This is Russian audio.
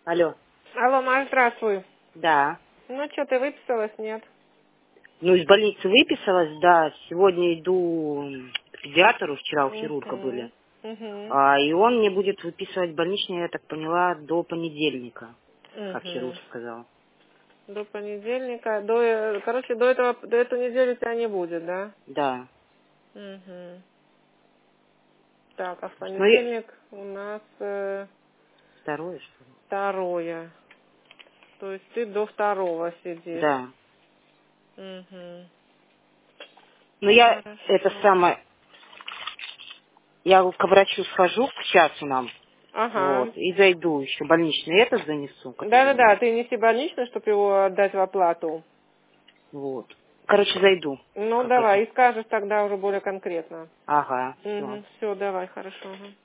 Алло. Алло, Маш, здравствуй. Да. Ну что, ты выписалась, нет? Ну, из больницы выписалась, да. Сегодня иду к педиатру, вчера у хирурга были. Угу. И он мне будет выписывать больничный, я так поняла, до понедельника, как хирург Угу. сказал. До понедельника, короче, до этой недели тебя не будет, да? Да. Угу. Так, а в Ну, я... понедельник у нас Второе, что ли? второе. То есть ты до второго сидишь. Да. Угу. Ну, я это Хорошо. самое... Я к врачу схожу к часу нам. Ага. Вот. И зайду еще больничный этот занесу, который Да-да-да, мне. ты неси больничный, чтобы его отдать в оплату. Вот. Короче, зайду. Ну, Как это? давай, и скажешь тогда уже более конкретно. Ага, все. Угу. Все, давай, хорошо. Ага.